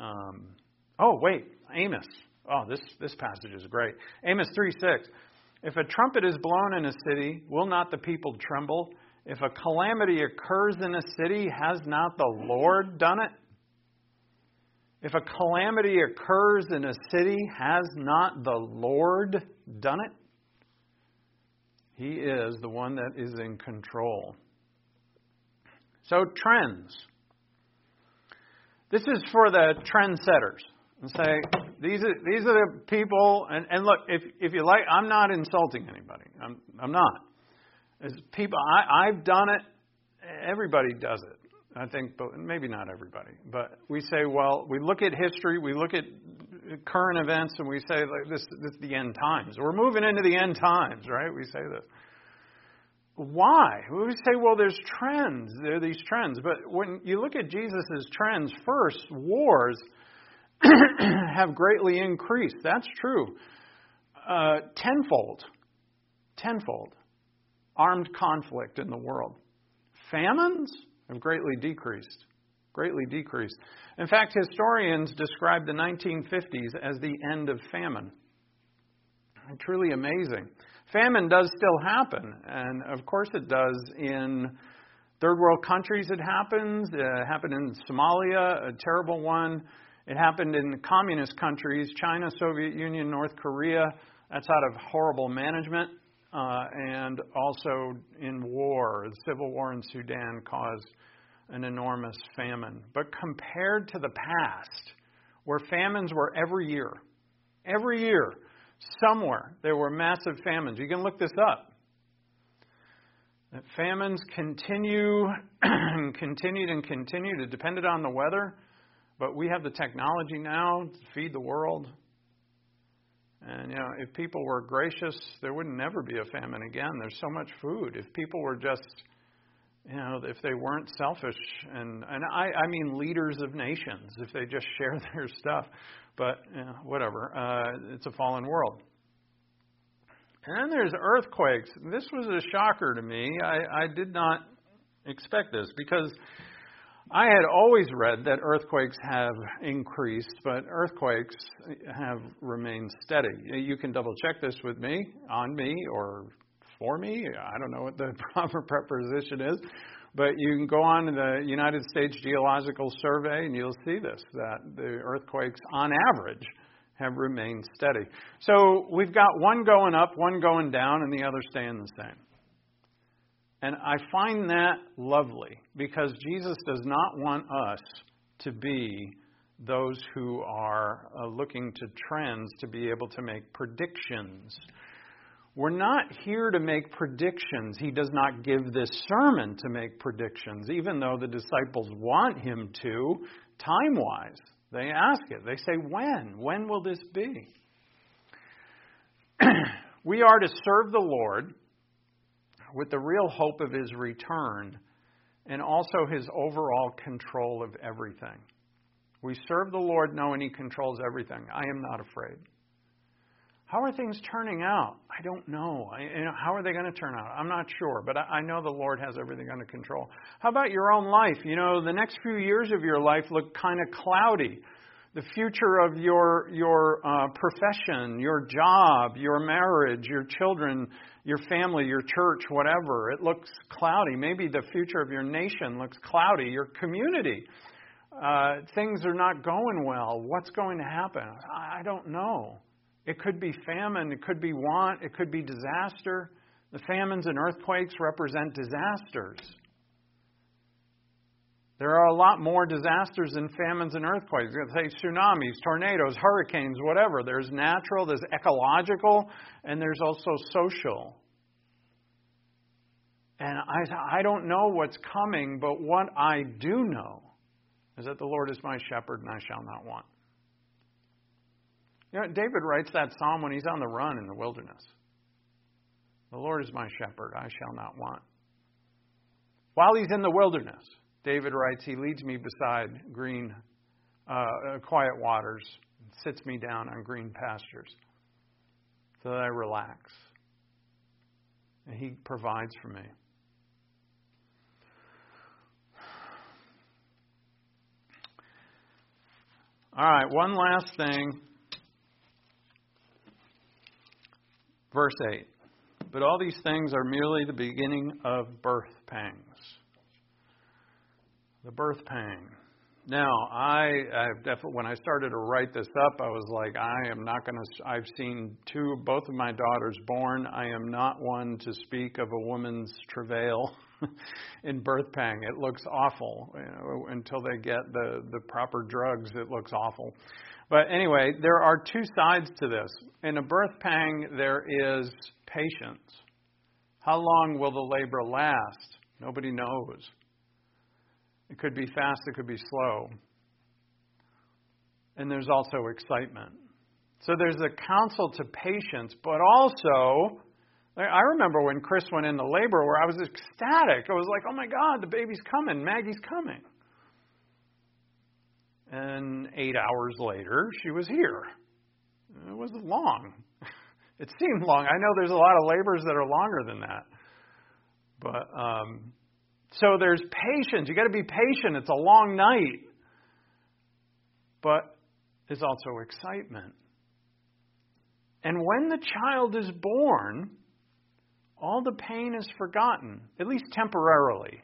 Amos. Oh, this passage is great. Amos 3:6. If a trumpet is blown in a city, will not the people tremble? If a calamity occurs in a city, has not the Lord done it? If a calamity occurs in a city, has not the Lord done it? He is the one that is in control. So, trends. This is for the trendsetters. And say, these are the people, and look, if you like, I'm not insulting anybody. I'm not. As people, I've done it. Everybody does it. I think, but maybe not everybody. But we say, well, we look at history, we look at current events, and we say, like, this is the end times. We're moving into the end times, right? We say this. Why? We say, well, there's trends. There are these trends. But when you look at Jesus' trends, first, wars have greatly increased. That's true. tenfold armed conflict in the world. Famines have greatly decreased. In fact, historians describe the 1950s as the end of famine. Truly amazing. Famine does still happen, and of course it does in third world countries. It happens. It happened in Somalia, a terrible one. It happened in communist countries, China, Soviet Union, North Korea. That's out of horrible management. And also in war. The civil war in Sudan caused an enormous famine. But compared to the past, where famines were every year, somewhere there were massive famines. You can look this up. That famines continue and continued. It depended on the weather, but we have the technology now to feed the world. And, if people were gracious, there would never be a famine again. There's so much food. If people were just, if they weren't selfish, and I mean leaders of nations, if they just share their stuff. But, whatever. It's a fallen world. And then there's earthquakes. This was a shocker to me. I did not expect this because I had always read that earthquakes have increased, but earthquakes have remained steady. You can double check this with me, on me, or for me. I don't know what the proper preposition is, but you can go on to the United States Geological Survey and you'll see this, that the earthquakes on average have remained steady. So we've got one going up, one going down, and the other staying the same. And I find that lovely because Jesus does not want us to be those who are looking to trends to be able to make predictions. We're not here to make predictions. He does not give this sermon to make predictions, even though the disciples want him to, time-wise. They ask it. They say, when? When will this be? We are to serve the Lord with the real hope of his return and also his overall control of everything. We serve the Lord knowing he controls everything. I am not afraid. How are things turning out? I don't know. How are they going to turn out? I'm not sure, but I know the Lord has everything under control. How about your own life? The next few years of your life look kind of cloudy. The future of your profession, your job, your marriage, your children, your family, your church, whatever. It looks cloudy. Maybe the future of your nation looks cloudy. Your community. Things are not going well. What's going to happen? I don't know. It could be famine. It could be want. It could be disaster. The famines and earthquakes represent disasters. There are a lot more disasters than famines and earthquakes. Say tsunamis, tornadoes, hurricanes, whatever. There's natural, there's ecological, and there's also social. And I don't know what's coming, but what I do know is that the Lord is my shepherd and I shall not want. David writes that psalm when he's on the run in the wilderness. The Lord is my shepherd, I shall not want. While he's in the wilderness, David writes, he leads me beside green, quiet waters, sits me down on green pastures so that I relax. And he provides for me. All right, one last thing. Verse 8. But all these things are merely the beginning of birth pangs. The birth pang. Now, when I started to write this up, I was like, I am not going to, I've seen both of my daughters born. I am not one to speak of a woman's travail in birth pang. It looks awful. Until they get the proper drugs, it looks awful. But anyway, there are two sides to this. In a birth pang, there is patience. How long will the labor last? Nobody knows. It could be fast, it could be slow. And there's also excitement. So there's a counsel to patience, but also, I remember when Chris went into labor where I was ecstatic. I was like, oh my God, the baby's coming, Maggie's coming. And 8 hours later, she was here. It wasn't long. It seemed long. I know there's a lot of labors that are longer than that. But so there's patience. You got to be patient. It's a long night. But there's also excitement. And when the child is born, all the pain is forgotten, at least temporarily.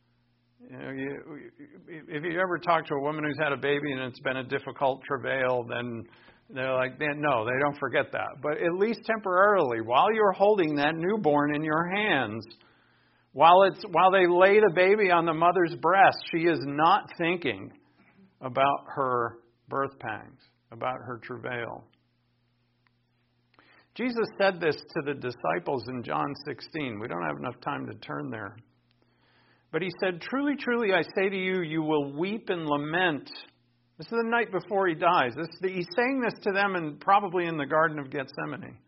If you ever talk to a woman who's had a baby and it's been a difficult travail, then they're like, no, they don't forget that. But at least temporarily, while you're holding that newborn in your hands, while they lay the baby on the mother's breast, she is not thinking about her birth pangs, about her travail. Jesus said this to the disciples in John 16. We don't have enough time to turn there. But he said, "Truly, truly, I say to you, you will weep and lament." This is the night before he dies. He's saying this to them and probably in the Garden of Gethsemane.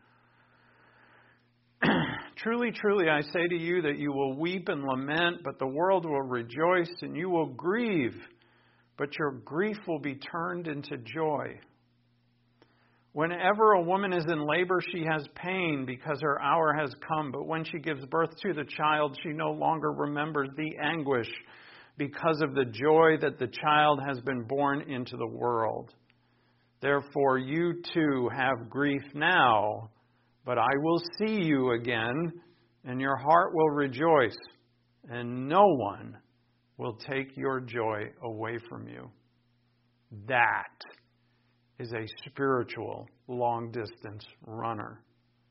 "Truly, truly, I say to you that you will weep and lament, but the world will rejoice, and you will grieve, but your grief will be turned into joy. Whenever a woman is in labor, she has pain because her hour has come. But when she gives birth to the child, she no longer remembers the anguish because of the joy that the child has been born into the world. Therefore, you too have grief now, but I will see you again, and your heart will rejoice, and no one will take your joy away from you." That is a spiritual long-distance runner.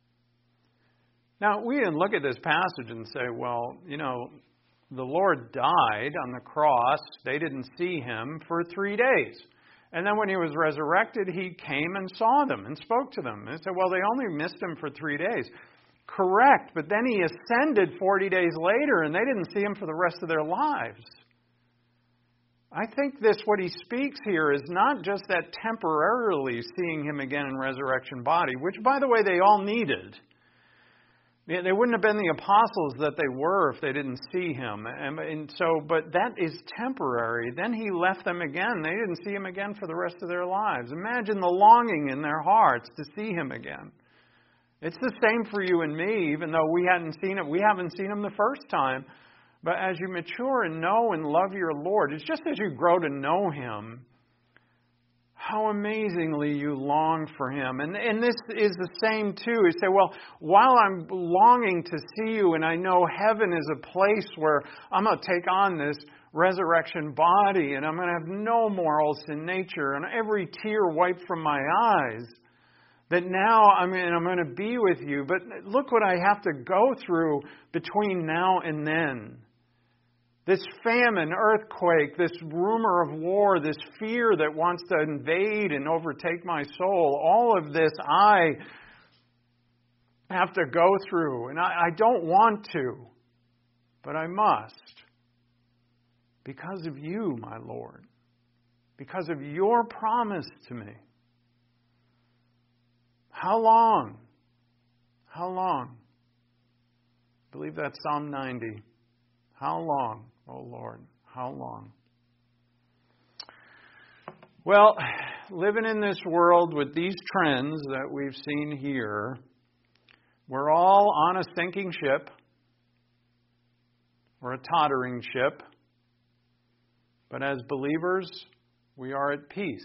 Now, we can look at this passage and say, well, the Lord died on the cross. They didn't see him for 3 days. And then when he was resurrected, he came and saw them and spoke to them. And they said, well, they only missed him for 3 days. Correct, but then he ascended 40 days later, and they didn't see him for the rest of their lives. I think what he speaks here is not just that temporarily seeing him again in resurrection body, which, by the way, they all needed. They wouldn't have been the apostles that they were if they didn't see him. But that is temporary. Then he left them again. They didn't see him again for the rest of their lives. Imagine the longing in their hearts to see him again. It's the same for you and me, even though we haven't seen him the first time. But as you mature and know and love your Lord, it's just as you grow to know him, how amazingly you long for him. And this is the same too. You say, well, while I'm longing to see you and I know heaven is a place where I'm going to take on this resurrection body and I'm going to have no more old sin nature and every tear wiped from my eyes, that now I'm going to be with you. But look what I have to go through between now and then. This famine, earthquake, this rumor of war, this fear that wants to invade and overtake my soul, all of this I have to go through. And I don't want to, but I must. Because of you, my Lord. Because of your promise to me. How long? How long? I believe that's Psalm 90. How long, O Lord? How long? Well, living in this world with these trends that we've seen here, we're all on a sinking ship or a tottering ship. But as believers, we are at peace.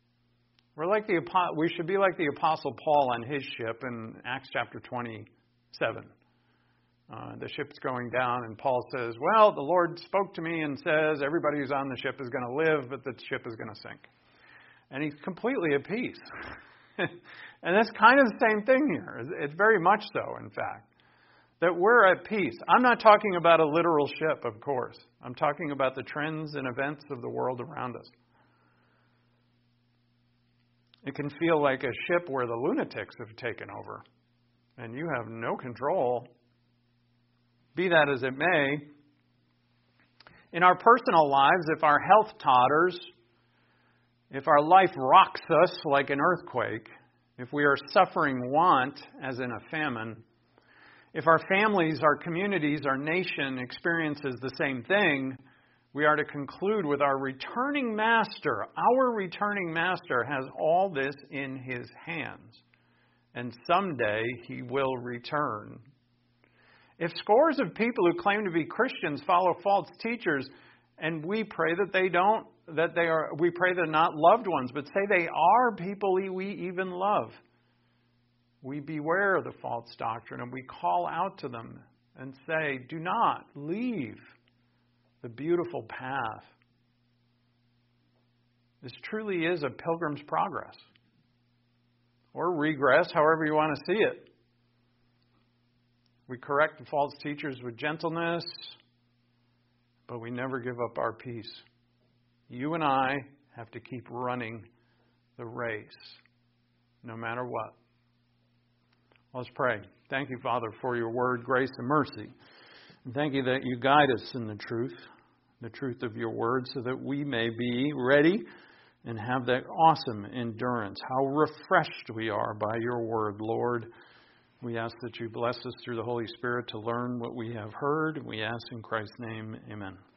We should be like the Apostle Paul on his ship in Acts chapter 27. The ship's going down, and Paul says, well, the Lord spoke to me and says everybody who's on the ship is going to live, but the ship is going to sink. And he's completely at peace. And that's kind of the same thing here. It's very much so, in fact, that we're at peace. I'm not talking about a literal ship, of course. I'm talking about the trends and events of the world around us. It can feel like a ship where the lunatics have taken over, and you have no control. Be that as it may, in our personal lives, if our health totters, if our life rocks us like an earthquake, if we are suffering want, as in a famine, if our families, our communities, our nation experiences the same thing, we are to conclude with our returning master. Our returning master has all this in his hands. and someday He will return. If scores of people who claim to be Christians follow false teachers, and we pray that they don't, we pray they're not loved ones, but say they are people we even love, we beware of the false doctrine and we call out to them and say, do not leave the beautiful path. This truly is a pilgrim's progress, or regress, however you want to see it. We correct the false teachers with gentleness, but we never give up our peace. You and I have to keep running the race, no matter what. Let's pray. Thank you, Father, for your word, grace, and mercy. And thank you that you guide us in the truth of your word, so that we may be ready and have that awesome endurance. How refreshed we are by your word, Lord. We ask that you bless us through the Holy Spirit to learn what we have heard. We ask in Christ's name, amen.